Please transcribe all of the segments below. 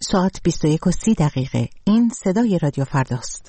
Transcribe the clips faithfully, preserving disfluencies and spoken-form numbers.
ساعت بیست و یک و سی دقیقه. این صدای رادیو فرداست.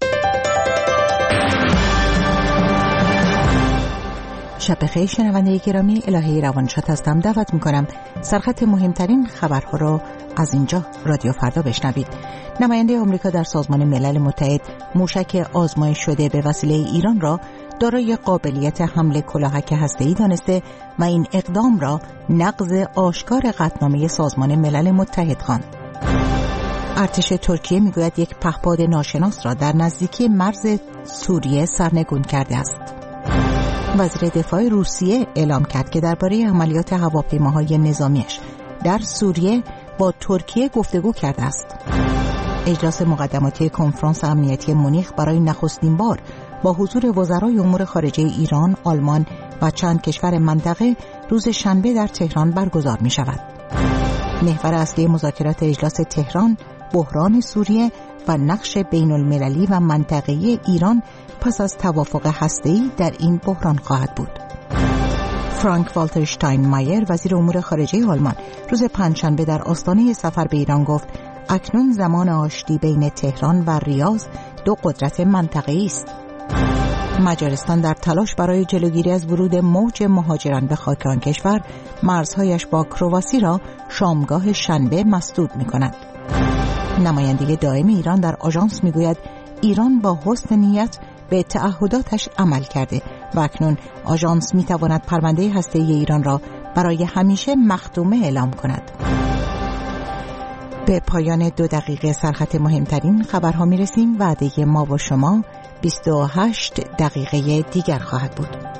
شب بخیر شنونده گرامی، الهی روانشاد هستم. دعوت میکنم سرخط مهمترین خبرها را از اینجا رادیو فردا بشنوید. نماینده آمریکا در سازمان ملل متحد موشک آزمایش شده به وسیله ایران را دارای قابلیت حمل کلاهک هسته‌ای دانسته و این اقدام را نقض آشکار قطعنامه سازمان ملل متحد خواند. ارتش ترکیه میگوید یک پهپاد ناشناس را در نزدیکی مرز سوریه سرنگون کرده است. وزیر دفاع روسیه اعلام کرد که درباره عملیات هواپیماهای نظامیش در سوریه با ترکیه گفتگو کرده است. اجلاس مقدماتی کنفرانس امنیتی مونیخ برای نخستین بار با حضور وزرای امور خارجه ایران، آلمان و چند کشور منطقه روز شنبه در تهران برگزار می شود. محور اصلی مذاکرات اجلاس تهران بحران سوریه و نقش بین المللی و منطقه‌ای ایران پس از توافق هسته‌ای در این بحران خواهد بود. فرانک والتر شتاینمایر وزیر امور خارجه آلمان روز پنجشنبه در آستانه سفر به ایران گفت اکنون زمان آشتی بین تهران و ریاض دو قدرت منطقه‌ای است. مجارستان در تلاش برای جلوگیری از ورود موج مهاجران به خاک آن کشور مرزهایش با کرواسی را شامگاه شنبه مسدود می‌کند. نماینده دائم ایران در آژانس میگوید ایران با حسن نیت به تعهداتش عمل کرده و اکنون آژانس میتواند پرونده هسته‌ای ایران را برای همیشه مختومه اعلام کند. به پایان دو دقیقه سرخط مهمترین خبرها میرسیم. وعده ما و شما بیست و هشت دقیقه دیگر خواهد بود.